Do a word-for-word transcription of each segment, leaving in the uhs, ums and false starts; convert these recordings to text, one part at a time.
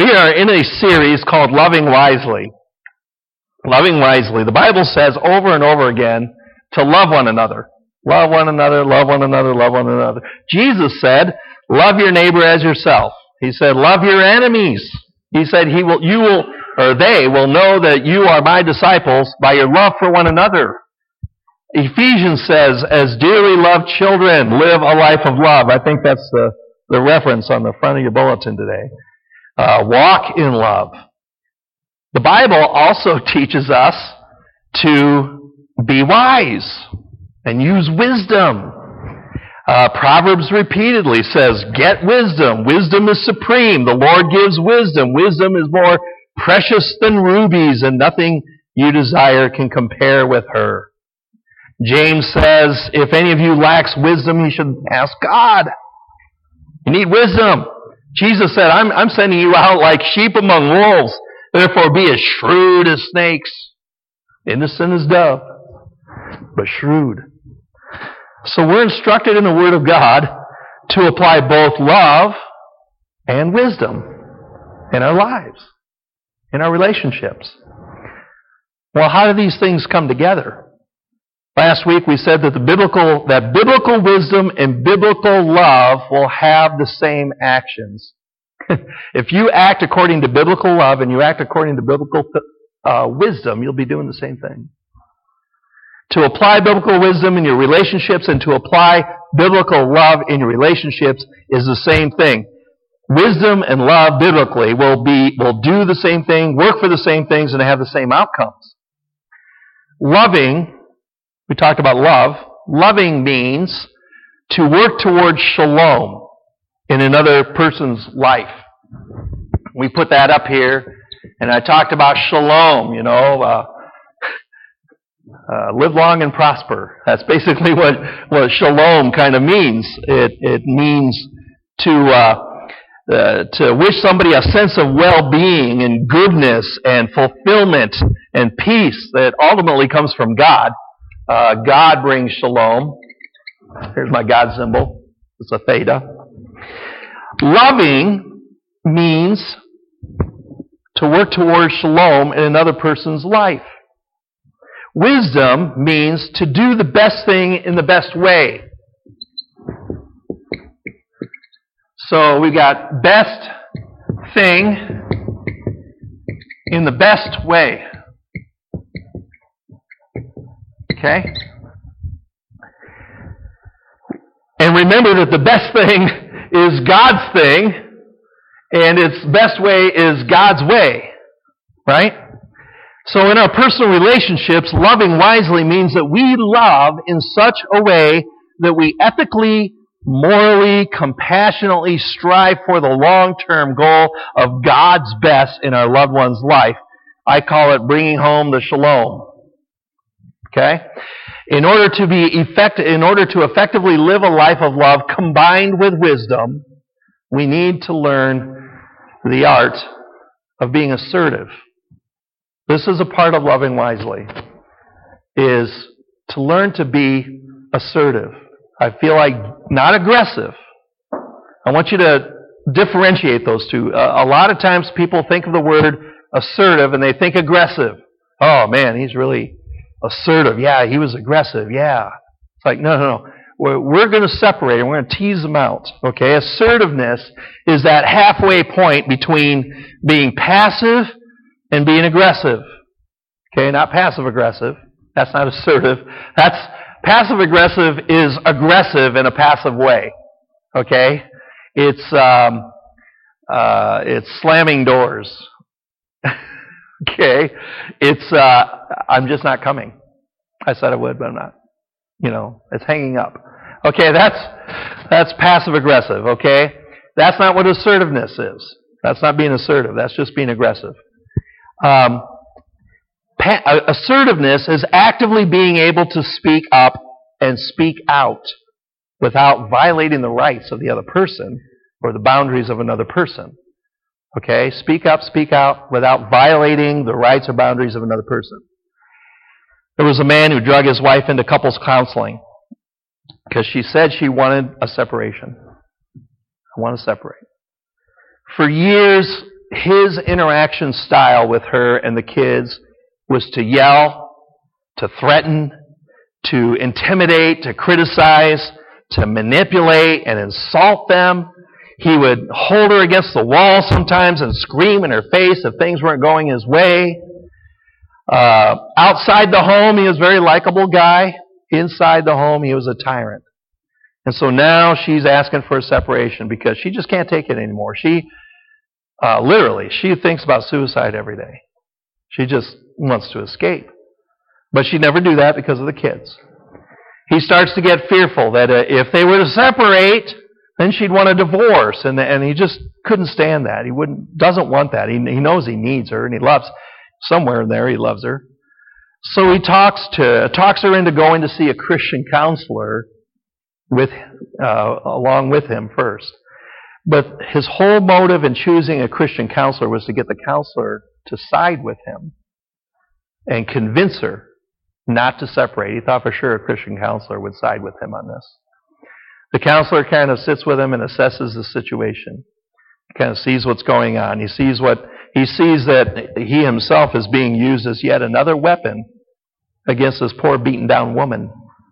We are in a series called Loving Wisely. Loving Wisely. The Bible says over and over again to love one another. Love one another, love one another, love one another. Jesus said, love your neighbor as yourself. He said, love your enemies. He said, he will, you will, or they will know that you are my disciples by your love for one another. Ephesians says, as dearly loved children, live a life of love. I think that's the, the reference on the front of your bulletin today. Uh, walk in love. The Bible also teaches us to be wise and use wisdom. Uh, Proverbs repeatedly says, get wisdom. Wisdom is supreme. The Lord gives wisdom. Wisdom is more precious than rubies, and nothing you desire can compare with her. James says, if any of you lacks wisdom, he should ask God. You need wisdom. Jesus said, I'm, I'm sending you out like sheep among wolves. Therefore be as shrewd as snakes. Innocent as dove, but shrewd. So we're instructed in the Word of God to apply both love and wisdom in our lives, in our relationships. Well, how do these things come together? Last week we said that the biblical that biblical wisdom and biblical love will have the same actions. If you act according to biblical love and you act according to biblical uh, wisdom, you'll be doing the same thing. To apply biblical wisdom in your relationships and to apply biblical love in your relationships is the same thing. Wisdom and love biblically will be will do the same thing, work for the same things, and have the same outcomes. Loving, we talked about love. Loving means to work towards shalom in another person's life. We put that up here, and I talked about shalom, you know, uh, uh, live long and prosper. That's basically what, what shalom kind of means. It, it means to, uh, uh, to wish somebody a sense of well-being and goodness and fulfillment and peace that ultimately comes from God. Uh, God brings shalom. Here's my God symbol. It's a theta. Loving means to work towards shalom in another person's life. Wisdom means to do the best thing in the best way. So we've got best thing in the best way. Okay? And remember that the best thing is God's thing, and its best way is God's way. Right? So in our personal relationships, loving wisely means that we love in such a way that we ethically, morally, compassionately strive for the long-term goal of God's best in our loved one's life. I call it bringing home the shalom. Okay? In order to be effective, in order to effectively live a life of love combined with wisdom, we need to learn the art of being assertive. This is a part of loving wisely, is to learn to be assertive. I feel like not aggressive. I want you to differentiate those two. Uh, a lot of times people think of the word assertive and they think aggressive. Oh man, he's really assertive. Yeah, he was aggressive. Yeah. It's like, no, no, no. We're, we're going to separate them. We're going to tease them out. Okay? Assertiveness is that halfway point between being passive and being aggressive. Okay? Not passive-aggressive. That's not assertive. That's passive-aggressive is aggressive in a passive way. Okay? It's, um, uh, it's slamming doors. Okay? It's, uh, I'm just not coming. I said I would, but I'm not. You know, it's hanging up. Okay, that's, that's passive-aggressive, okay? That's not what assertiveness is. That's not being assertive. That's just being aggressive. Um, pa- assertiveness is actively being able to speak up and speak out without violating the rights of the other person or the boundaries of another person. Okay? Speak up, speak out without violating the rights or boundaries of another person. There was a man who drug his wife into couples counseling because she said she wanted a separation. I want to separate. For years, his interaction style with her and the kids was to yell, to threaten, to intimidate, to criticize, to manipulate and insult them. He would hold her against the wall sometimes and scream in her face if things weren't going his way. Uh, outside the home, he was a very likable guy. Inside the home, he was a tyrant. And so now she's asking for a separation because she just can't take it anymore. She, uh, literally, she thinks about suicide every day. She just wants to escape. But she'd never do that because of the kids. He starts to get fearful that uh, if they were to separate, then she'd want a divorce. And, and he just couldn't stand that. He wouldn't, doesn't want that. He, he knows he needs her and he loves, somewhere in there he loves her. So he talks to, talks her into going to see a Christian counselor with, uh, along with him first. But his whole motive in choosing a Christian counselor was to get the counselor to side with him and convince her not to separate. He thought for sure a Christian counselor would side with him on this. The counselor kind of sits with him and assesses the situation. He kind of sees what's going on. He sees what he sees that he himself is being used as yet another weapon against this poor beaten down woman.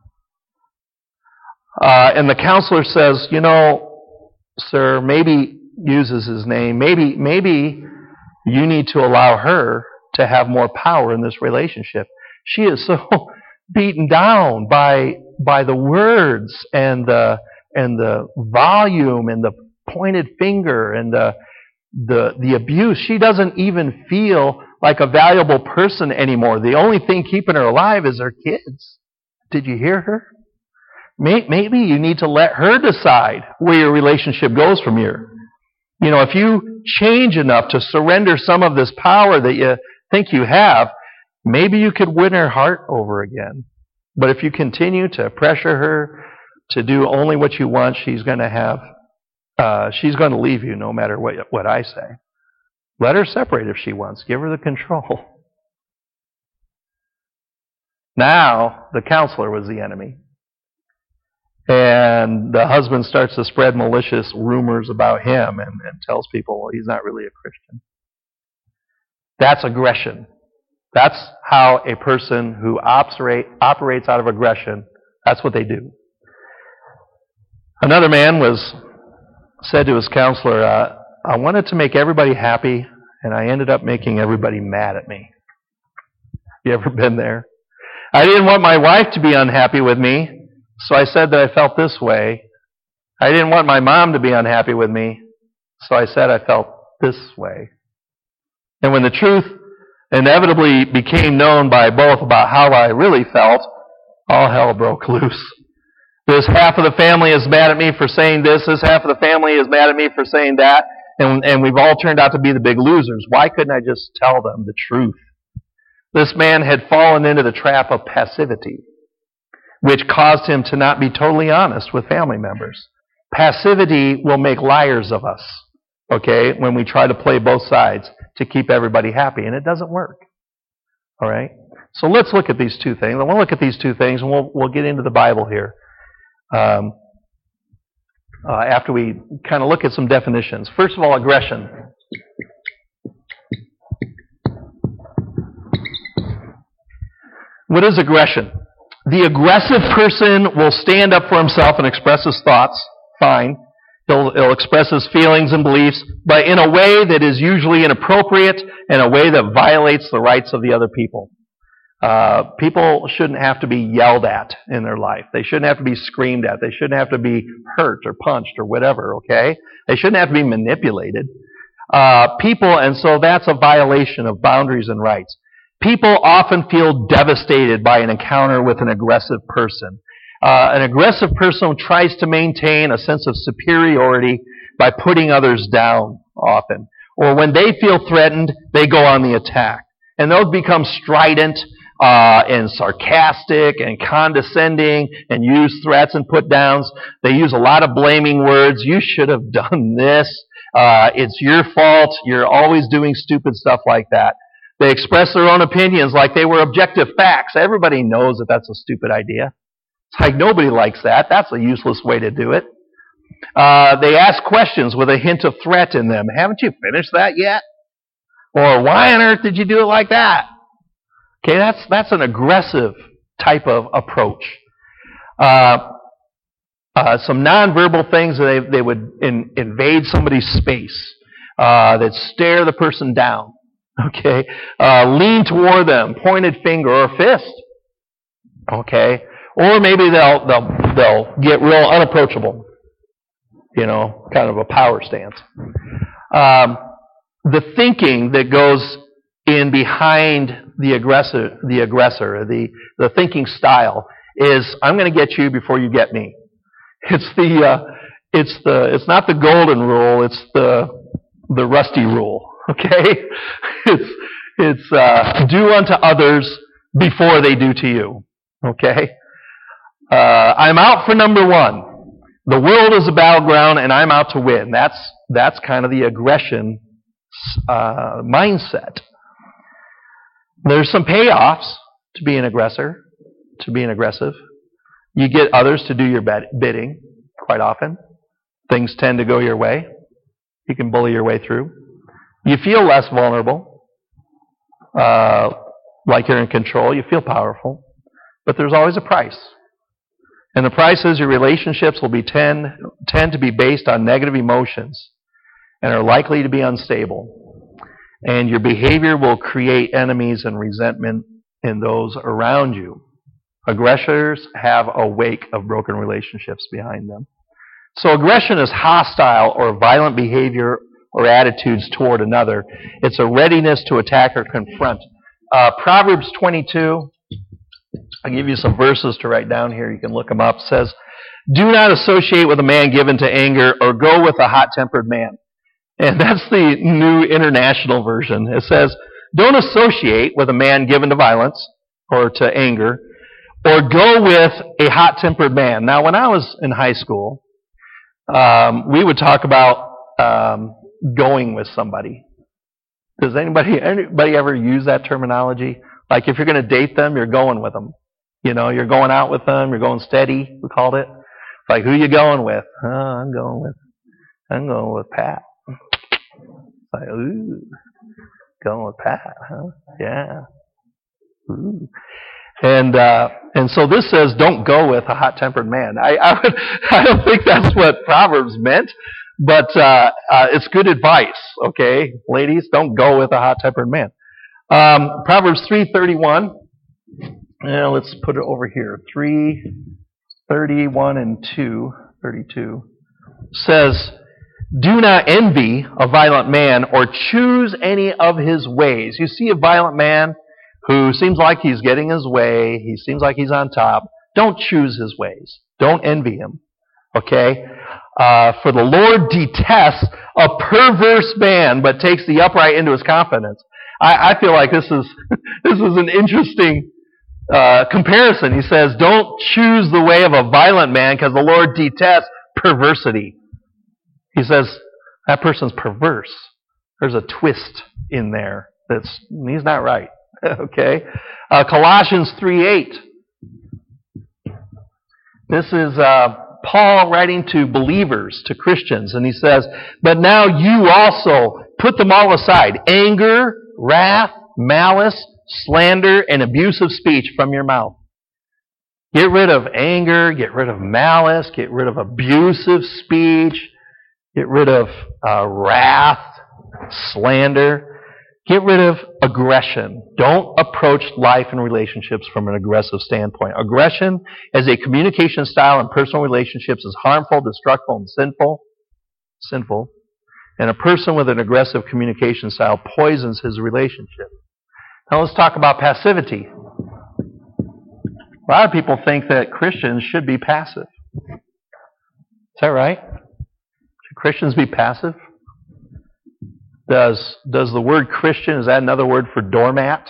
Uh, and the counselor says, you know, sir, maybe, uses his name, maybe, maybe you need to allow her to have more power in this relationship. She is so beaten down by by the words and the and the volume and the pointed finger and the the the abuse. She doesn't even feel like a valuable person anymore. The only thing keeping her alive is her kids. Did you hear her? Maybe you need to let her decide where your relationship goes from here. You know, if you change enough to surrender some of this power that you think you have, maybe you could win her heart over again. But if you continue to pressure her to do only what you want, she's going to have, uh, she's going to leave you no matter what, what I say. Let her separate if she wants. Give her the control. Now, the counselor was the enemy. And the husband starts to spread malicious rumors about him and, and tells people, well, he's not really a Christian. That's aggression. That's how a person who operate, operates out of aggression, that's what they do. Another man was said to his counselor, uh, I wanted to make everybody happy, and I ended up making everybody mad at me. You ever been there? I didn't want my wife to be unhappy with me, so I said that I felt this way. I didn't want my mom to be unhappy with me, so I said I felt this way. And when the truth inevitably became known by both about how I really felt, all hell broke loose. This half of the family is mad at me for saying this, this half of the family is mad at me for saying that, and, and we've all turned out to be the big losers. Why couldn't I just tell them the truth? This man had fallen into the trap of passivity, which caused him to not be totally honest with family members. Passivity will make liars of us, okay, when we try to play both sides to keep everybody happy, and it doesn't work. All right? So let's look at these two things. I want to look at these two things, and we'll, we'll get into the Bible here um, uh, after we kind of look at some definitions. First of all, aggression. What is aggression? The aggressive person will stand up for himself and express his thoughts. Fine. He'll, he'll express his feelings and beliefs, but in a way that is usually inappropriate and a way that violates the rights of the other people. Uh, people shouldn't have to be yelled at in their life. They shouldn't have to be screamed at. They shouldn't have to be hurt or punched or whatever, okay? They shouldn't have to be manipulated. Uh, people, and so that's a violation of boundaries and rights. People often feel devastated by an encounter with an aggressive person. Uh, an aggressive person tries to maintain a sense of superiority by putting others down often. Or when they feel threatened, they go on the attack. And they'll become strident uh, and sarcastic and condescending and use threats and put downs. They use a lot of blaming words. You should have done this. Uh, it's your fault. You're always doing stupid stuff like that. They express their own opinions like they were objective facts. Everybody knows that that's a stupid idea. It's like nobody likes that. That's a useless way to do it. Uh, they ask questions with a hint of threat in them. Haven't you finished that yet? Or why on earth did you do it like that? Okay, that's that's an aggressive type of approach. Uh, uh, some nonverbal things, they they would in, invade somebody's space. Uh, they'd stare the person down. Okay, uh, lean toward them, pointed finger or fist. Okay, or maybe they'll they'll they'll get real unapproachable. You know, kind of a power stance. Um, the thinking that goes in behind the aggressor, the aggressor, the the thinking style is, I'm going to get you before you get me. It's the uh, it's the it's not the golden rule. It's the the rusty rule. Okay, it's it's uh, do unto others before they do to you. Okay, uh, I'm out for number one. The world is a battleground, and I'm out to win. That's that's kind of the aggression uh, mindset. There's some payoffs to being aggressor, to being aggressive. You get others to do your bidding quite often. Things tend to go your way. You can bully your way through. You feel less vulnerable, uh, like you're in control. You feel powerful. But there's always a price. And the price is your relationships will be tend, tend to be based on negative emotions and are likely to be unstable. And your behavior will create enemies and resentment in those around you. Aggressors have a wake of broken relationships behind them. So aggression is hostile or violent behavior or attitudes toward another. It's a readiness to attack or confront. Uh, Proverbs twenty-two, I'll give you some verses to write down here. You can look them up. It says, do not associate with a man given to anger or go with a hot-tempered man. And that's the New International Version. It says, don't associate with a man given to violence or to anger or go with a hot-tempered man. Now, when I was in high school, um, we would talk about um, going with somebody. Does anybody anybody ever use that terminology? Like if you're going to date them, you're going with them. You know, you're going out with them, you're going steady, we called it. Like, who you going with? Oh, I'm going with, I'm going with Pat. Like, ooh, going with Pat, huh? Yeah. Ooh. And, uh, and so this says, don't go with a hot-tempered man. I, I, would, I don't think that's what Proverbs meant, but, uh, uh, it's good advice, okay? Ladies, don't go with a hot-tempered man. Um, Proverbs three thirty-one. Now let's put it over here. three thirty-one and two, thirty-two says, do not envy a violent man or choose any of his ways. You see a violent man who seems like he's getting his way, he seems like he's on top. Don't choose his ways. Don't envy him. Okay? Uh, for the Lord detests a perverse man, but takes the upright into his confidence. I, I feel like this is this is an interesting uh, comparison. He says, don't choose the way of a violent man because the Lord detests perversity. He says, that person's perverse. There's a twist in there. That's he's not right. Okay? Uh, Colossians three eight. This is uh, Paul writing to believers, to Christians, and he says, but now you also put them all aside. Anger, wrath, malice, slander, and abusive speech from your mouth. Get rid of anger, get rid of malice, get rid of abusive speech, get rid of uh, wrath, slander. Get rid of aggression. Don't approach life and relationships from an aggressive standpoint. Aggression as a communication style in personal relationships is harmful, destructive, and sinful. Sinful. And a person with an aggressive communication style poisons his relationship. Now let's talk about passivity. A lot of people think that Christians should be passive. Is that right? Should Christians be passive? Does does the word Christian, is that another word for doormat?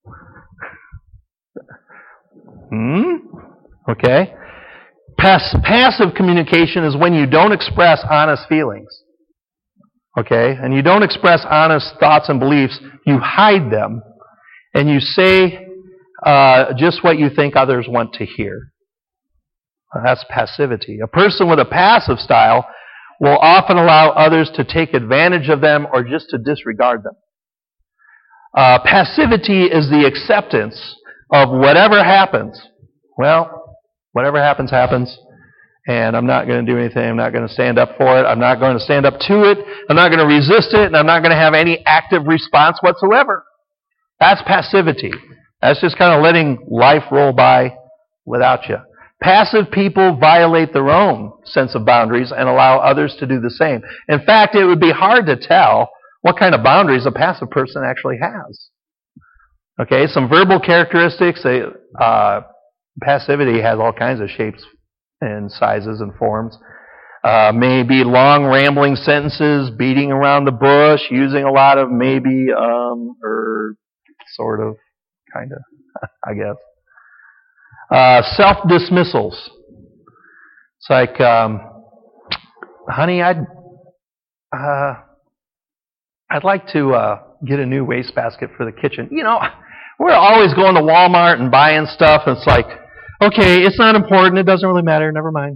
Hmm? Okay. Pass, passive communication is when you don't express honest feelings. Okay? And you don't express honest thoughts and beliefs. You hide them. And you say uh, just what you think others want to hear. That's passivity. A person with a passive style will often allow others to take advantage of them or just to disregard them. Uh, passivity is the acceptance of whatever happens. Well, whatever happens, happens. And I'm not going to do anything. I'm not going to stand up for it. I'm not going to stand up to it. I'm not going to resist it. And I'm not going to have any active response whatsoever. That's passivity. That's just kind of letting life roll by without you. Passive people violate their own sense of boundaries and allow others to do the same. In fact, it would be hard to tell what kind of boundaries a passive person actually has. Okay, some verbal characteristics. Uh, passivity has all kinds of shapes and sizes and forms. Uh, maybe long rambling sentences, beating around the bush, using a lot of maybe, um, or sort of, kind of, I guess. Uh, self-dismissals. It's like, um, honey, I'd, uh, I'd like to uh, get a new wastebasket for the kitchen. You know, we're always going to Walmart and buying stuff, and it's like, okay, it's not important, it doesn't really matter, never mind.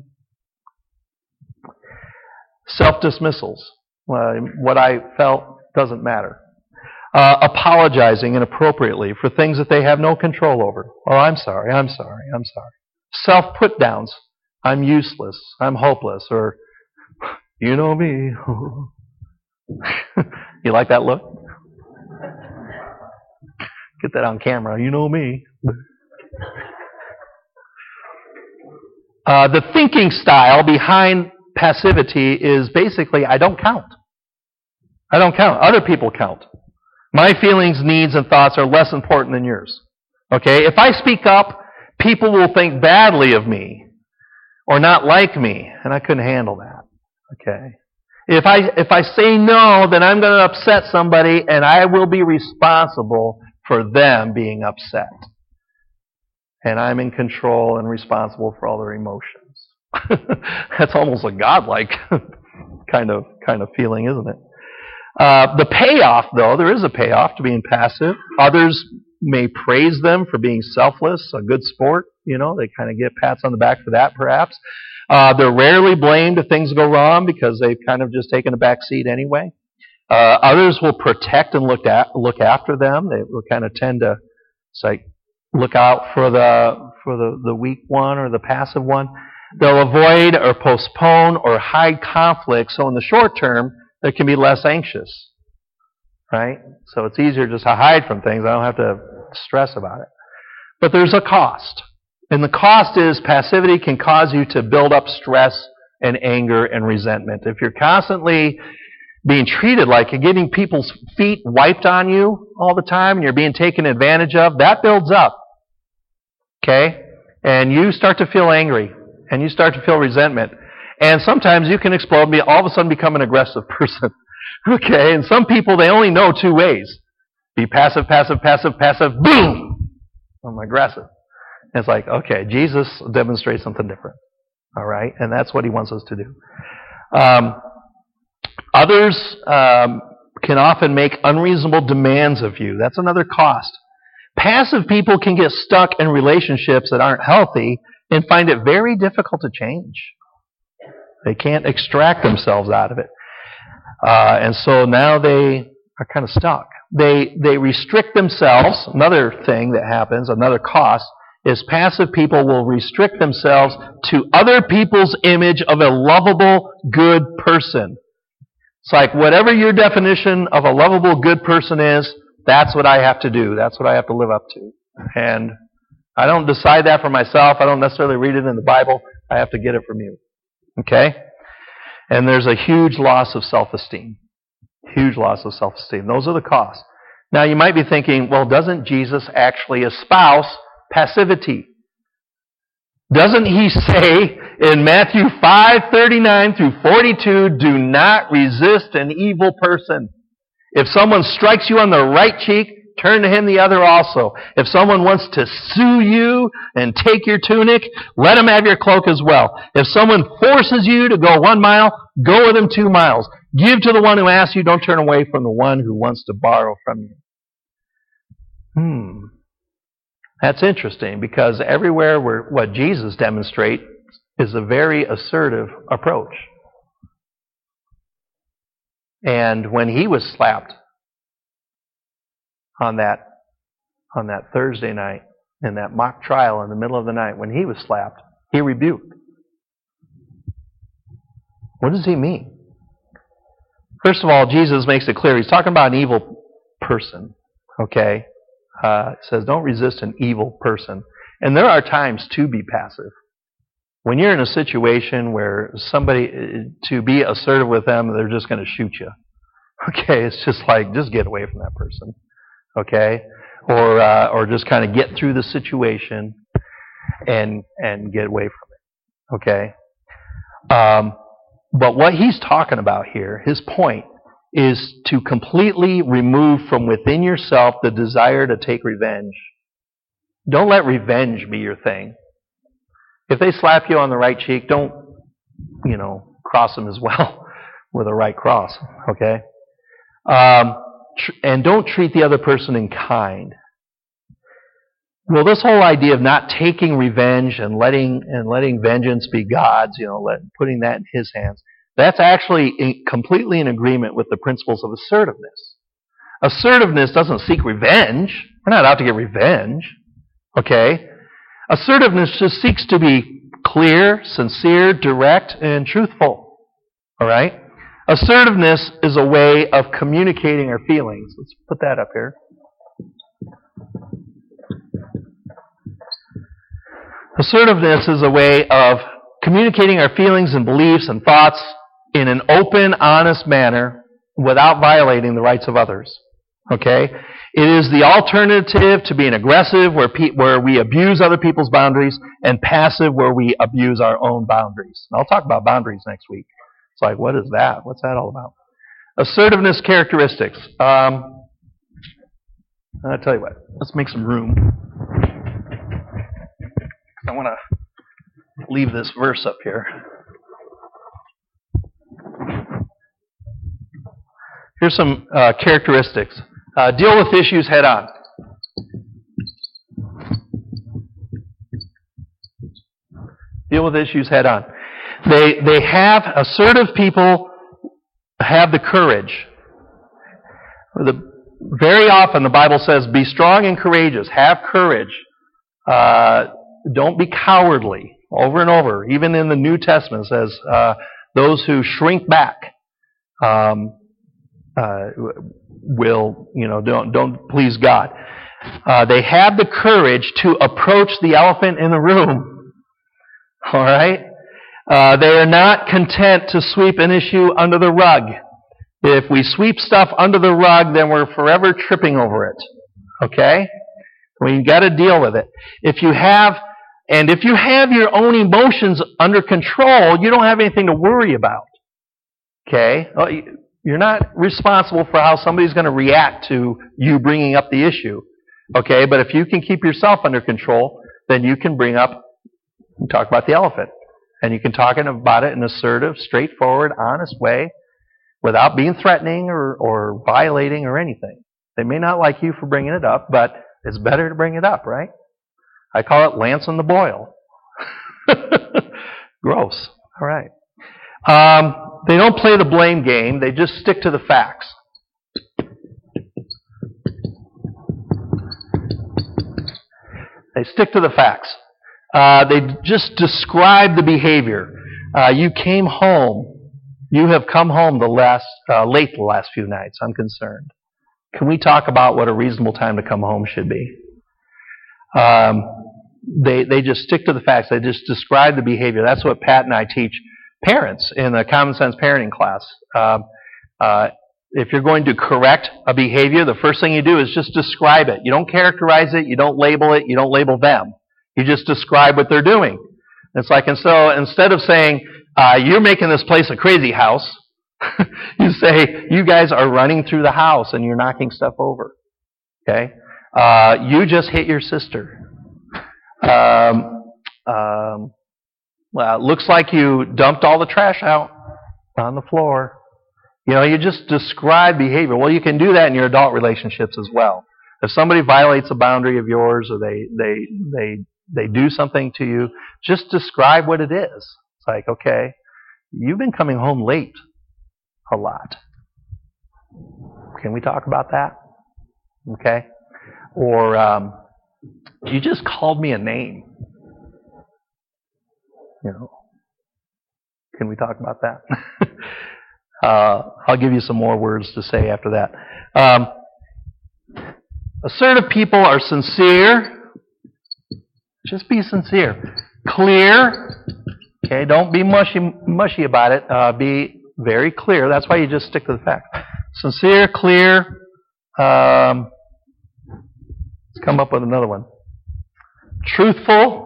Self-dismissals. Uh, what I felt doesn't matter. Uh, apologizing inappropriately for things that they have no control over. Oh, I'm sorry, I'm sorry, I'm sorry. Self-put-downs. I'm useless, I'm hopeless, or, you know me. You like that look? Get that on camera. You know me. Uh, the thinking style behind passivity is basically, I don't count. I don't count. Other people count. My feelings, needs, and thoughts are less important than yours. Okay? If I speak up, people will think badly of me or not like me, and I couldn't handle that. Okay? If I if I say no, then I'm going to upset somebody, and I will be responsible for them being upset. And I'm in control and responsible for all their emotions. That's almost a godlike kind of kind of feeling, isn't it? Uh, the payoff, though, there is a payoff to being passive. Others may praise them for being selfless, a good sport. You know, they kind of get pats on the back for that, perhaps. Uh, they're rarely blamed if things go wrong because they've kind of just taken a back seat anyway. Uh, others will protect and look at look after them. They will kind of tend to, it's like, look out for the for the, the weak one or the passive one. They'll avoid or postpone or hide conflict. So in the short term, they can be less anxious, right? So it's easier just to hide from things. I don't have to stress about it. But there's a cost. And the cost is passivity can cause you to build up stress and anger and resentment. If you're constantly being treated like you're getting people's feet wiped on you all the time and you're being taken advantage of, that builds up. Okay? And you start to feel angry and you start to feel resentment. And sometimes you can explode and be, all of a sudden become an aggressive person. Okay? And some people, they only know two ways. Be passive, passive, passive, passive, boom! I'm aggressive. And it's like, okay, Jesus demonstrates something different. All right? And that's what he wants us to do. Um, others um, can often make unreasonable demands of you. That's another cost. Passive people can get stuck in relationships that aren't healthy and find it very difficult to change. They can't extract themselves out of it. Uh, and so now they are kind of stuck. They, they restrict themselves. Another thing that happens, another cost, is passive people will restrict themselves to other people's image of a lovable, good person. It's like whatever your definition of a lovable, good person is, that's what I have to do. That's what I have to live up to. And I don't decide that for myself. I don't necessarily read it in the Bible. I have to get it from you. Okay? And there's a huge loss of self-esteem. Huge loss of self-esteem. Those are the costs. Now you might be thinking, well, doesn't Jesus actually espouse passivity? Doesn't he say in Matthew five thirty-nine through forty-two, do not resist an evil person. If someone strikes you on the right cheek, turn to him the other also. If someone wants to sue you and take your tunic, let him have your cloak as well. If someone forces you to go one mile, go with him two miles. Give to the one who asks you, don't turn away from the one who wants to borrow from you. Hmm. That's interesting because everywhere where what Jesus demonstrates is a very assertive approach. And when he was slapped on that on that Thursday night in that mock trial in the middle of the night, when he was slapped, he rebuked. What does he mean? First of all, Jesus makes it clear. He's talking about an evil person. Okay? Uh, it says, don't resist an evil person. And there are times to be passive. When you're in a situation where somebody, to be assertive with them, they're just going to shoot you. Okay? It's just like, just get away from that person. Okay? Or uh, or just kind of get through the situation and and get away from it. Okay? Um, but what he's talking about here, his point, is to completely remove from within yourself the desire to take revenge. Don't let revenge be your thing. If they slap you on the right cheek, don't, you know, cross them as well with a right cross. Okay? Um, tr- and don't treat the other person in kind. Well, this whole idea of not taking revenge and letting and letting vengeance be God's, you know, let, putting that in His hands, that's actually in, completely in agreement with the principles of assertiveness. Assertiveness doesn't seek revenge. We're not out to get revenge. Okay? Assertiveness just seeks to be clear, sincere, direct, and truthful. All right? Assertiveness is a way of communicating our feelings. Let's put that up here. Assertiveness is a way of communicating our feelings and beliefs and thoughts in an open, honest manner without violating the rights of others. Okay? It is the alternative to being aggressive, where pe- where we abuse other people's boundaries, and passive, where we abuse our own boundaries. And I'll talk about boundaries next week. It's like, what is that? What's that all about? Assertiveness characteristics. Um, I'll tell you what. Let's make some room. I want to leave this verse up here. Here's some uh, characteristics. Uh, deal with issues head on. Deal with issues head on. They they have assertive people have the courage. The, very often the Bible says, "Be strong and courageous. Have courage. Uh, don't be cowardly." Over and over. Even in the New Testament it says, uh, "Those who shrink back." Um, Uh, will, you know, don't don't please God. Uh, they have the courage to approach the elephant in the room. All right? Uh, they are not content to sweep an issue under the rug. If we sweep stuff under the rug, then we're forever tripping over it. Okay? We got to deal with it. If you have, and if you have your own emotions under control, you don't have anything to worry about. Okay? Well, you, You're not responsible for how somebody's going to react to you bringing up the issue. Okay, but if you can keep yourself under control, then you can bring up, talk about the elephant. And you can talk about it in an assertive, straightforward, honest way without being threatening or, or violating or anything. They may not like you for bringing it up, but it's better to bring it up, right? I call it lancing the boil. Gross. All right. Um, they don't play the blame game. They just stick to the facts. They stick to the facts. Uh, they just describe the behavior. Uh, you came home. You have come home the last uh, late the last few nights. I'm concerned. Can we talk about what a reasonable time to come home should be? Um, they they just stick to the facts. They just describe the behavior. That's what Pat and I teach parents in the Common Sense Parenting class. Uh, uh, if you're going to correct a behavior, the first thing you do is just describe it. You don't characterize it. You don't label it. You don't label them. You just describe what they're doing. It's like, and so instead of saying, uh, you're making this place a crazy house, you say, you guys are running through the house and you're knocking stuff over. Okay? Uh, you just hit your sister. Um, um, well, it looks like you dumped all the trash out on the floor. You know, you just describe behavior. Well, you can do that in your adult relationships as well. If somebody violates a boundary of yours or they, they, they they do something to you, just describe what it is. It's like, okay, you've been coming home late a lot. Can we talk about that? Okay? Or um, you just called me a name. You know, can we talk about that? uh, I'll give you some more words to say after that. Um, assertive people are sincere. Just be sincere. Clear. Okay, don't be mushy mushy about it. Uh, be very clear. That's why you just stick to the facts. Sincere, clear. Um, let's come up with another one. Truthful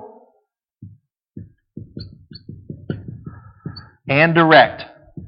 and direct.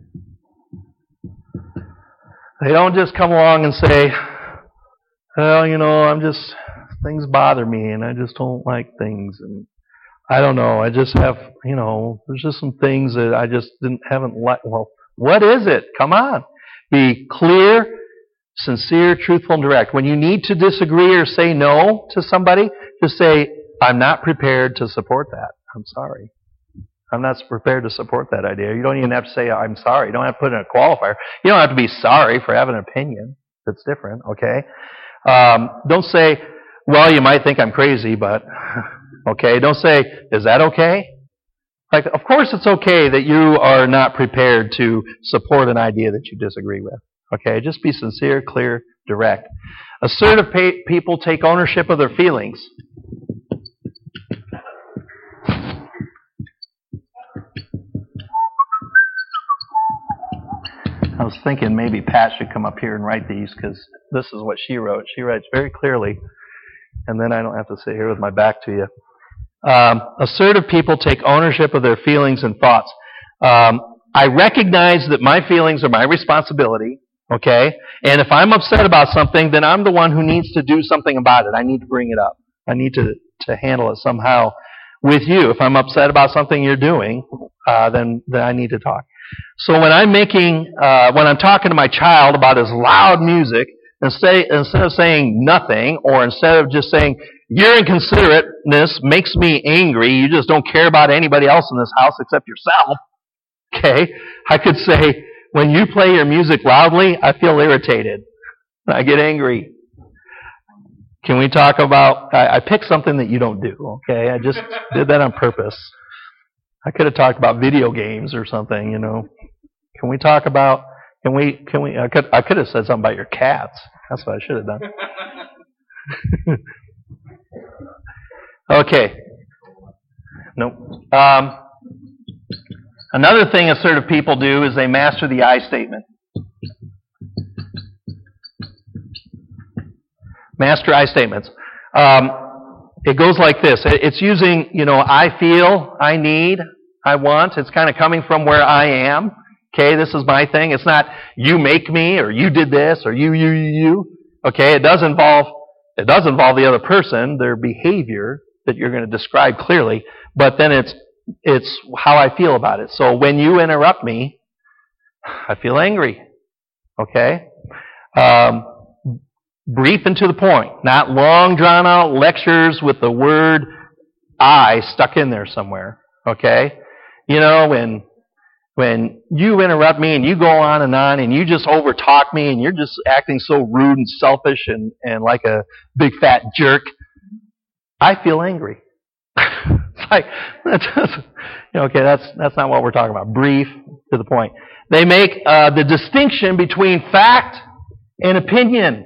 They don't just come along and say, well, you know, I'm just, things bother me and I just don't like things and I don't know, I just have, you know, there's just some things that I just didn't, haven't liked. Well, what is it? Come on. Be clear, sincere, truthful, and direct. When you need to disagree or say no to somebody, just say, I'm not prepared to support that. I'm sorry. I'm not prepared to support that idea. You don't even have to say, I'm sorry. You don't have to put in a qualifier. You don't have to be sorry for having an opinion. That's different, okay? Um, don't say, well, you might think I'm crazy, but, okay? Don't say, is that okay? Like, of course it's okay that you are not prepared to support an idea that you disagree with. Okay? Just be sincere, clear, direct. Assertive pa- people take ownership of their feelings. I was thinking maybe Pat should come up here and write these because this is what she wrote. She writes very clearly, and then I don't have to sit here with my back to you. Um, assertive people take ownership of their feelings and thoughts. Um, I recognize that my feelings are my responsibility, okay? And if I'm upset about something, then I'm the one who needs to do something about it. I need to bring it up. I need to, to handle it somehow with you. If I'm upset about something you're doing, uh, then, then I need to talk. So when I'm making, uh, when I'm talking to my child about his loud music, instead, instead of saying nothing, or instead of just saying, your inconsiderateness makes me angry, you just don't care about anybody else in this house except yourself, okay, I could say, when you play your music loudly, I feel irritated. I get angry. Can we talk about, I, I picked something that you don't do, okay? I just did that on purpose. I could have talked about video games or something, you know. Can we talk about, can we, can we, I could, I could have said something about your cats. That's what I should have done. Okay. Nope. Um, another thing assertive people do is they master the I statement. Master I statements. Um, It goes like this. It's using, you know, I feel, I need, I want. It's kind of coming from where I am. Okay, this is my thing. It's not you make me or you did this or you, you, you, you. Okay, it does involve, it does involve the other person, their behavior that you're going to describe clearly, but then it's, it's how I feel about it. So when you interrupt me, I feel angry. Okay? Um, brief and to the point, not long drawn out lectures with the word I stuck in there somewhere. Okay? You know, when when you interrupt me and you go on and on and you just overtalk me and you're just acting so rude and selfish and, and like a big fat jerk, I feel angry. It's like, that's, okay, that's that's not what we're talking about. Brief, to the point. They make uh, the distinction between fact and opinion.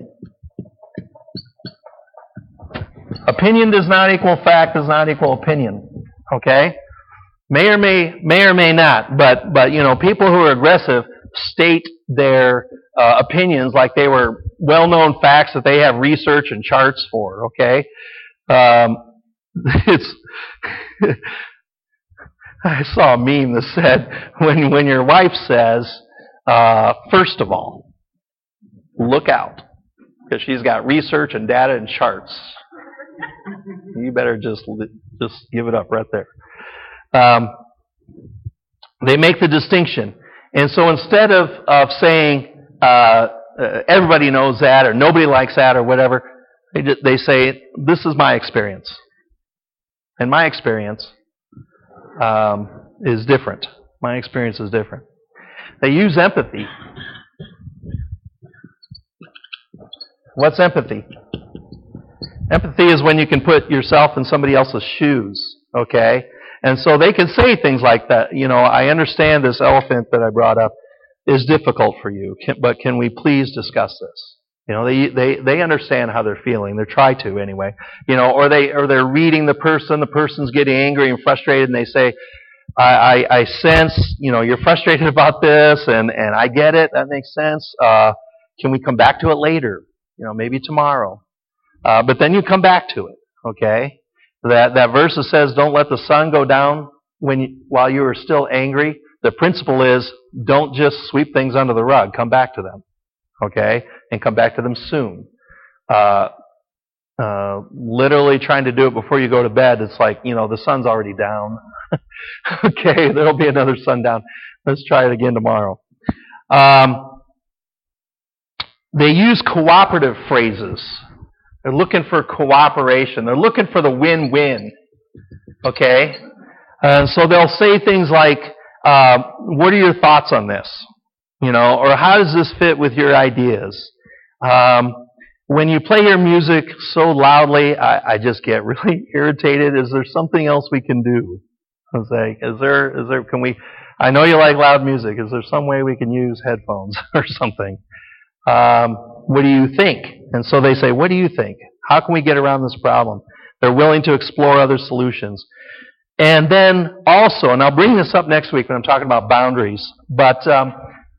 Opinion does not equal fact, does not equal opinion. Okay? May or may may or may not, but but you know, people who are aggressive state their uh, opinions like they were well-known facts that they have research and charts for. Okay? Um, it's I saw a meme that said when when your wife says, uh, first of all, look out, because she's got research and data and charts. You better just just give it up right there. Um, they make the distinction, and so instead of of saying uh, uh, everybody knows that or nobody likes that or whatever, they they say this is my experience. And my experience um, is different. My experience is different. They use empathy. What's empathy? Empathy is when you can put yourself in somebody else's shoes, okay? And so they can say things like that. You know, I understand this elephant that I brought up is difficult for you, can, but can we please discuss this? You know, they they they understand how they're feeling. They try to anyway. You know, or they or they're reading the person. The person's getting angry and frustrated, and they say, I, I, I sense, you know, you're frustrated about this, and, and I get it. That makes sense. Uh, can we come back to it later? You know, maybe tomorrow. Uh, but then you come back to it, okay? That that verse that says, don't let the sun go down when you, while you are still angry. The principle is, don't just sweep things under the rug. Come back to them, okay? And come back to them soon. Uh, uh, literally trying to do it before you go to bed, it's like, you know, the sun's already down. Okay, there'll be another sundown. Let's try it again tomorrow. Um, they use cooperative phrases. They're looking for cooperation. They're looking for the win-win. Okay? And so they'll say things like, uh, what are your thoughts on this? You know, or how does this fit with your ideas? Um, when you play your music so loudly, I, I just get really irritated. Is there something else we can do? I was like, is there, is there, can we, I know you like loud music. Is there some way we can use headphones or something? Um, what do you think? And so they say, what do you think? How can we get around this problem? They're willing to explore other solutions. And then also, and I'll bring this up next week when I'm talking about boundaries, but um,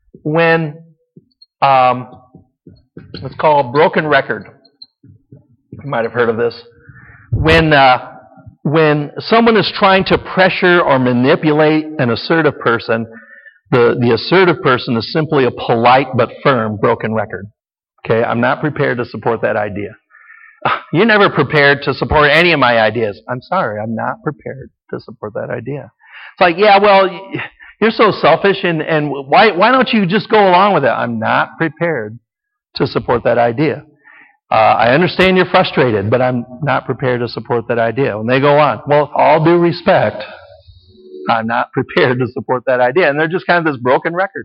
when, um, it's called a broken record. You might have heard of this. When, uh, When someone is trying to pressure or manipulate an assertive person, the, the assertive person is simply a polite but firm broken record. Okay, I'm not prepared to support that idea. You're never prepared to support any of my ideas. I'm sorry, I'm not prepared to support that idea. It's like, yeah, well, you're so selfish, and, and why, why don't you just go along with it? I'm not prepared to support that idea. Uh, I understand you're frustrated, but I'm not prepared to support that idea. When they go on, well, with all due respect, I'm not prepared to support that idea. And they're just kind of this broken record.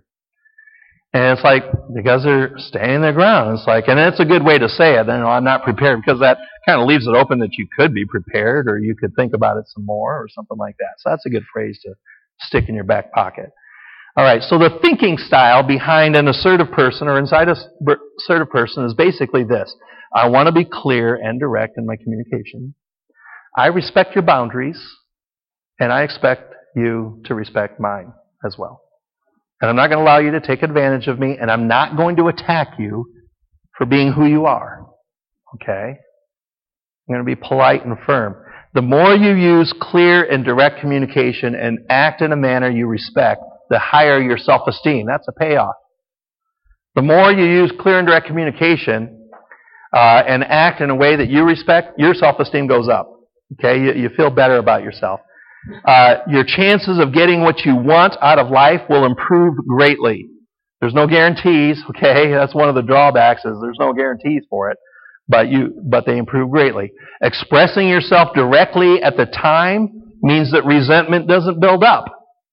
And it's like, because they're standing their ground. It's like, and it's a good way to say it. You know, I'm not prepared, because that kind of leaves it open that you could be prepared, or you could think about it some more, or something like that. So that's a good phrase to stick in your back pocket. All right, so the thinking style behind an assertive person or inside an assertive person is basically this. I want to be clear and direct in my communication. I respect your boundaries, and I expect you to respect mine as well. And I'm not going to allow you to take advantage of me, and I'm not going to attack you for being who you are. Okay? I'm going to be polite and firm. The more you use clear and direct communication and act in a manner you respect, the higher your self-esteem. That's a payoff. The more you use clear and direct communication uh, and act in a way that you respect, your self-esteem goes up. Okay, you, you feel better about yourself. Uh, your chances of getting what you want out of life will improve greatly. There's no guarantees. Okay, that's one of the drawbacks, is there's no guarantees for it, but you but they improve greatly. Expressing yourself directly at the time means that resentment doesn't build up.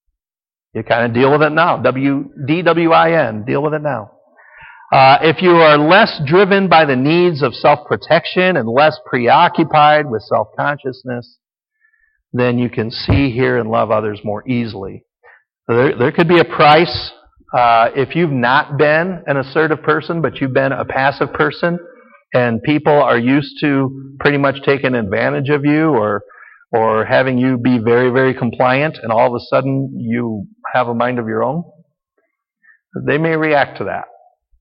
You kind of deal with it now. W D W I N, deal with it now. Uh, if you are less driven by the needs of self-protection and less preoccupied with self-consciousness, then you can see, hear, and love others more easily. So there, there could be a price uh, if you've not been an assertive person, but you've been a passive person, and people are used to pretty much taking advantage of you, or or having you be very, very compliant, and all of a sudden you have a mind of your own. They may react to that.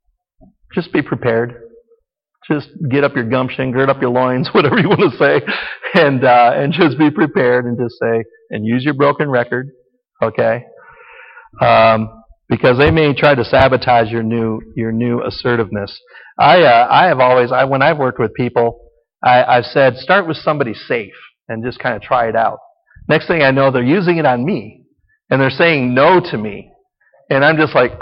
Just be prepared. Just get up your gumption, gird up your loins, whatever you want to say, and uh, and just be prepared, and just say, and use your broken record, okay? Um, because they may try to sabotage your new your new assertiveness. I uh, I have always I when I've worked with people, I, I've said start with somebody safe and just kind of try it out. Next thing I know, they're using it on me, and they're saying no to me, and I'm just like,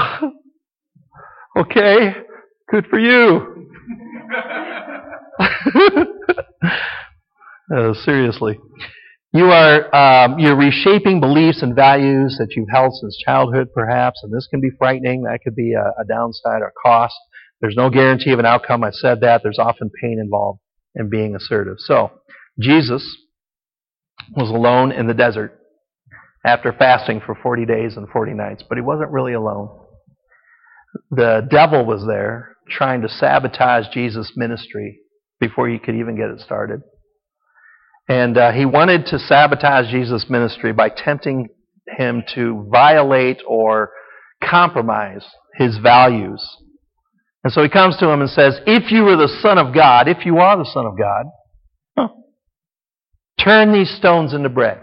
okay, good for you. uh, seriously. You are um, you're reshaping beliefs and values that you've held since childhood, perhaps, and this can be frightening. That could be a, a downside or cost. There's no guarantee of an outcome. I've said that. There's often pain involved in being assertive. So, Jesus was alone in the desert after fasting for forty days and forty nights, but he wasn't really alone. The devil was there trying to sabotage Jesus' ministry before he could even get it started. And uh, he wanted to sabotage Jesus' ministry by tempting him to violate or compromise his values. And so he comes to him and says, if you are the Son of God, if you are the Son of God, huh, turn these stones into bread.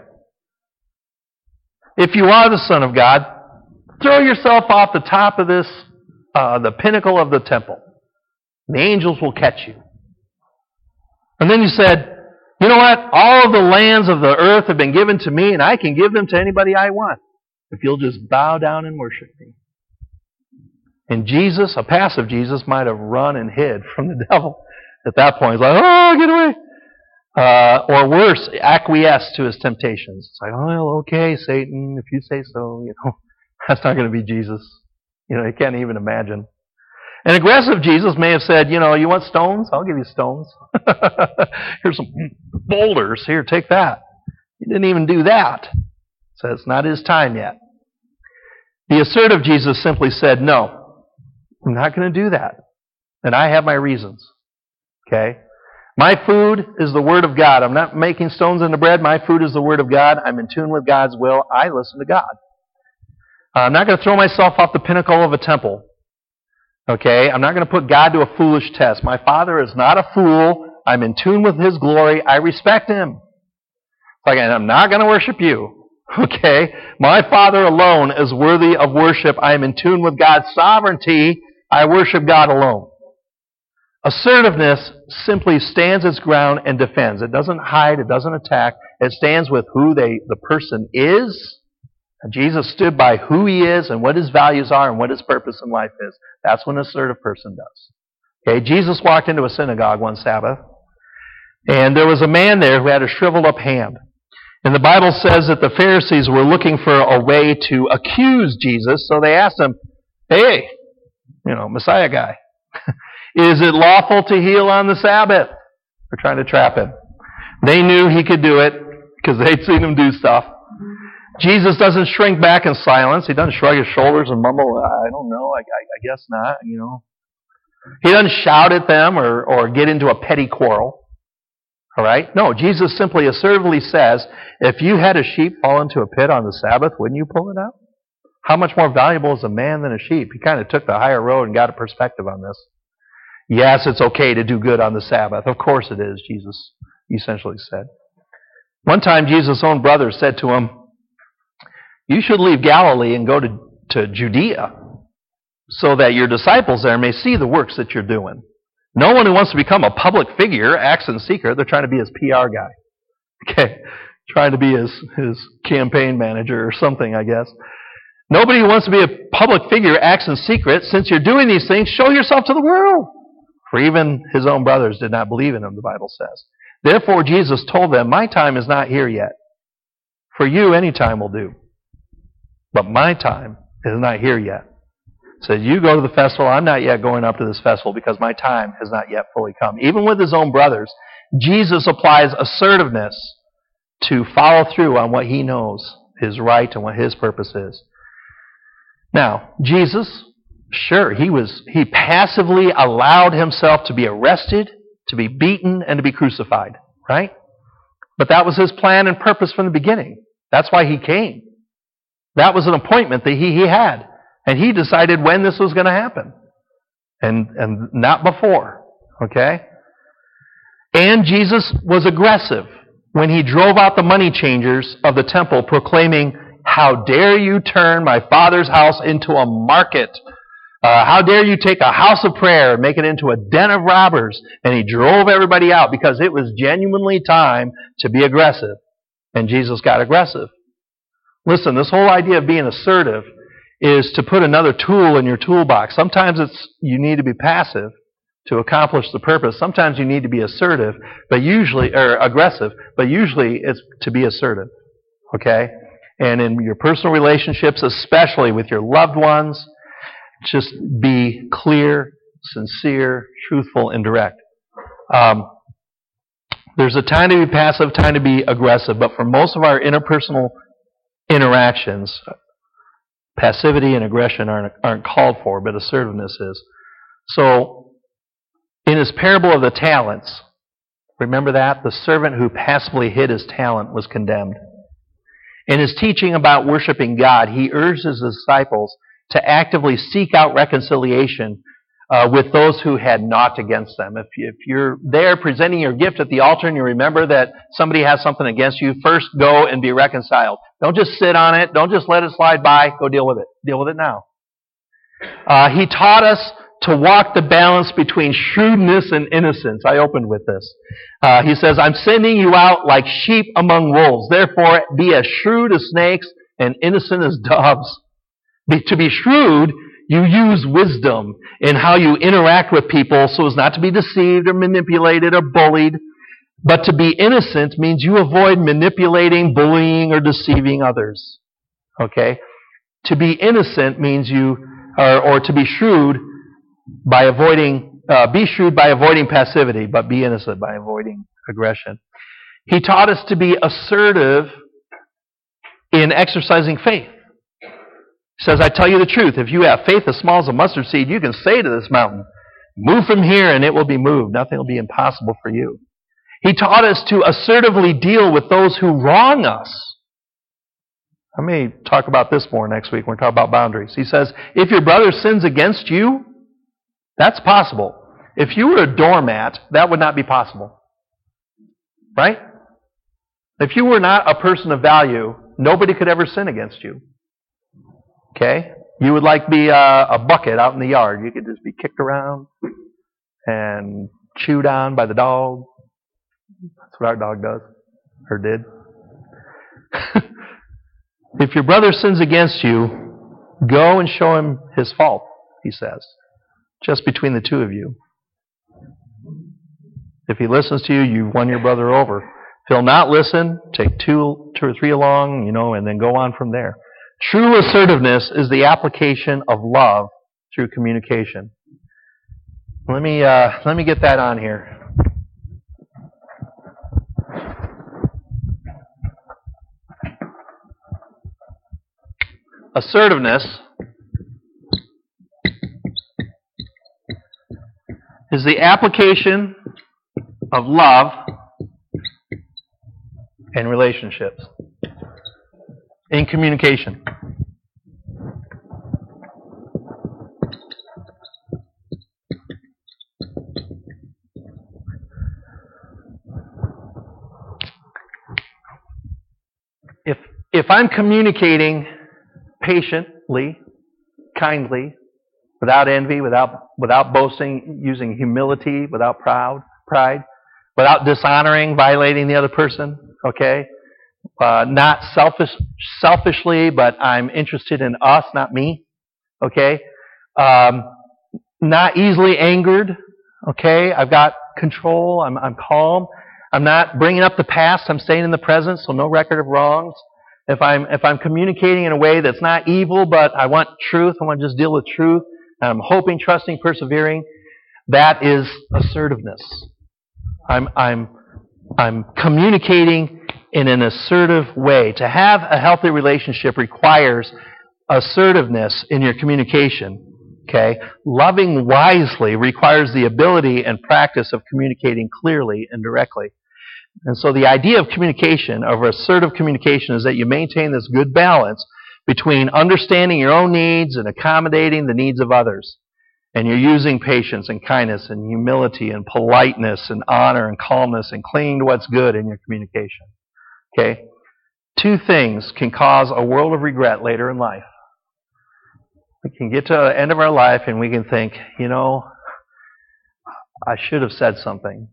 If you are the Son of God, throw yourself off the top of this, uh, the pinnacle of the temple. The angels will catch you. And then he said, you know what? All of the lands of the earth have been given to me, and I can give them to anybody I want, if you'll just bow down and worship me. And Jesus, a passive Jesus, might have run and hid from the devil at that point. He's like, oh, get away. Uh, or worse, acquiesced to his temptations. It's like, oh, well, okay, Satan, if you say so, you know, that's not going to be Jesus. You know, you can't even imagine. An aggressive Jesus may have said, you know, you want stones? I'll give you stones. Here's some boulders. Here, take that. He didn't even do that. So it's not his time yet. The assertive Jesus simply said, no, I'm not going to do that. And I have my reasons. Okay? My food is the Word of God. I'm not making stones into bread. My food is the Word of God. I'm in tune with God's will. I listen to God. I'm not going to throw myself off the pinnacle of a temple. Okay? I'm not going to put God to a foolish test. My Father is not a fool. I'm in tune with His glory. I respect Him. Like, I'm not going to worship you. Okay? My Father alone is worthy of worship. I am in tune with God's sovereignty. I worship God alone. Assertiveness simply stands its ground and defends. It doesn't hide. It doesn't attack. It stands with who they, the person is. And Jesus stood by who He is and what His values are and what His purpose in life is. That's what an assertive person does. Okay, Jesus walked into a synagogue one Sabbath, and there was a man there who had a shriveled up hand. And the Bible says that the Pharisees were looking for a way to accuse Jesus, so they asked him, hey, you know, Messiah guy, is it lawful to heal on the Sabbath? They're trying to trap him. They knew he could do it because they'd seen him do stuff. Jesus doesn't shrink back in silence. He doesn't shrug his shoulders and mumble, I don't know, I, I, I guess not, you know. He doesn't shout at them or, or get into a petty quarrel. All right? No, Jesus simply assertively says, if you had a sheep fall into a pit on the Sabbath, wouldn't you pull it out? How much more valuable is a man than a sheep? He kind of took the higher road and got a perspective on this. Yes, it's okay to do good on the Sabbath. Of course it is, Jesus essentially said. One time, Jesus' own brother said to him, you should leave Galilee and go to, to Judea so that your disciples there may see the works that you're doing. No one who wants to become a public figure acts in secret. They're trying to be his P R guy. Okay, trying to be his, his campaign manager or something, I guess. Nobody who wants to be a public figure acts in secret. Since you're doing these things, show yourself to the world. For even his own brothers did not believe in him, the Bible says. Therefore, Jesus told them, my time is not here yet. For you, any time will do. But my time is not here yet. So you go to the festival. I'm not yet going up to this festival because my time has not yet fully come. Even with his own brothers, Jesus applies assertiveness to follow through on what he knows is right and what his purpose is. Now, Jesus, sure, he was he passively allowed himself to be arrested, to be beaten, and to be crucified, right? But that was his plan and purpose from the beginning. That's why he came. That was an appointment that he, he had. And he decided when this was going to happen. And, and not before. Okay? And Jesus was aggressive when he drove out the money changers of the temple, proclaiming, how dare you turn my Father's house into a market? Uh, how dare you take a house of prayer and make it into a den of robbers? And he drove everybody out because it was genuinely time to be aggressive. And Jesus got aggressive. Listen, this whole idea of being assertive is to put another tool in your toolbox. Sometimes it's you need to be passive to accomplish the purpose. Sometimes you need to be assertive, but usually, or aggressive, but usually it's to be assertive. Okay? And in your personal relationships, especially with your loved ones, just be clear, sincere, truthful, and direct. Um, there's a time to be passive, time to be aggressive, but for most of our interpersonal interactions, passivity and aggression aren't, aren't called for, but assertiveness is. So, in his parable of the talents, remember that? The servant who passively hid his talent was condemned. In his teaching about worshiping God, he urged his disciples to actively seek out reconciliation uh, with those who had naught against them. If, you, if you're there presenting your gift at the altar and you remember that somebody has something against you, first go and be reconciled. Don't just sit on it. Don't just let it slide by. Go deal with it. Deal with it now. Uh, he taught us to walk the balance between shrewdness and innocence. I opened with this. Uh, he says, I'm sending you out like sheep among wolves. Therefore, be as shrewd as snakes and innocent as doves. Be, to be shrewd, you use wisdom in how you interact with people so as not to be deceived or manipulated or bullied. But to be innocent means you avoid manipulating, bullying, or deceiving others. Okay? To be innocent means you, or, or to be shrewd by avoiding, uh, be shrewd by avoiding passivity, but be innocent by avoiding aggression. He taught us to be assertive in exercising faith. He says, I tell you the truth, if you have faith as small as a mustard seed, you can say to this mountain, move from here and it will be moved. Nothing will be impossible for you. He taught us to assertively deal with those who wrong us. I may talk about this more next week when we talk about boundaries. He says, if your brother sins against you, that's possible. If you were a doormat, that would not be possible. Right? If you were not a person of value, nobody could ever sin against you. Okay? You would like be a, a bucket out in the yard. You could just be kicked around and chewed on by the dog. That's what our dog does. Or did. If your brother sins against you, go and show him his fault, he says. Just between the two of you. If he listens to you, you've won your brother over. If he'll not listen, take two, two or three along, you know, and then go on from there. True assertiveness is the application of love through communication. Let me uh, let me get that on here. Assertiveness is the application of love in relationships, in communication. If if I'm communicating patiently, kindly, without envy, without without boasting, using humility, without proud, pride, without dishonoring, violating the other person, okay? Uh, not selfish, selfishly, but I'm interested in us, not me, okay? Um, not easily angered, okay? I've got control, I'm, I'm calm. I'm not bringing up the past, I'm staying in the present, so no record of wrongs. If I'm, if I'm communicating in a way that's not evil, but I want truth, I want to just deal with truth, I'm hoping, trusting, persevering, that is assertiveness. I'm, I'm, I'm communicating in an assertive way. To have a healthy relationship requires assertiveness in your communication. Okay? Loving wisely requires the ability and practice of communicating clearly and directly. And so the idea of communication, of assertive communication, is that you maintain this good balance between understanding your own needs and accommodating the needs of others. And you're using patience and kindness and humility and politeness and honor and calmness and clinging to what's good in your communication. Okay? Two things can cause a world of regret later in life. We can get to the end of our life and we can think, you know, I should have said something.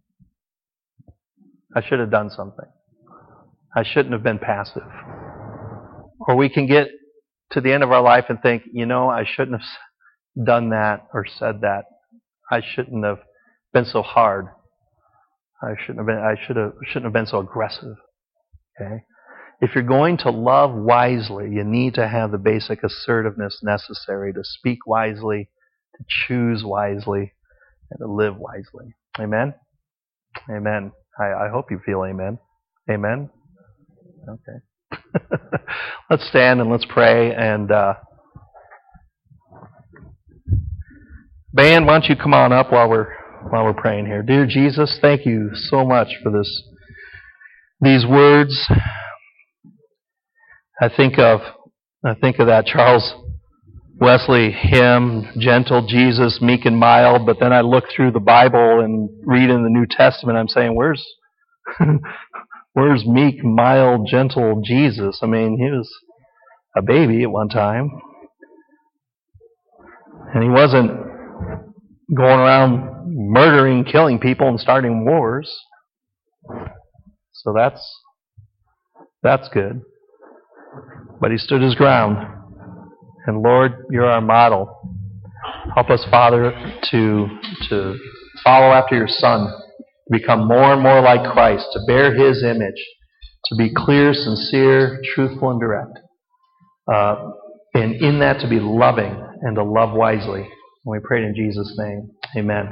I should have done something. I shouldn't have been passive. Or we can get to the end of our life and think, you know, I shouldn't have done that or said that. I shouldn't have been so hard. I shouldn't have been. I should have shouldn't have been so aggressive. Okay. If you're going to love wisely, you need to have the basic assertiveness necessary to speak wisely, to choose wisely, and to live wisely. Amen? Amen. I, I hope you feel amen. Amen? Okay. Let's stand and let's pray. And uh, band, why don't you come on up while we're while we're praying here. Dear Jesus, thank you so much for this these words. I think of I think of that Charles Wesley hymn, gentle Jesus, meek and mild, but then I look through the Bible and read in the New Testament, I'm saying, where's where's meek, mild, gentle Jesus? I mean, he was a baby at one time. And he wasn't going around murdering, killing people and starting wars. So that's that's good. But he stood his ground. And Lord, you're our model. Help us, Father, to to follow after your Son, to become more and more like Christ, to bear his image, to be clear, sincere, truthful, and direct. Uh, and in that to be loving and to love wisely. And we pray it in Jesus' name. Amen.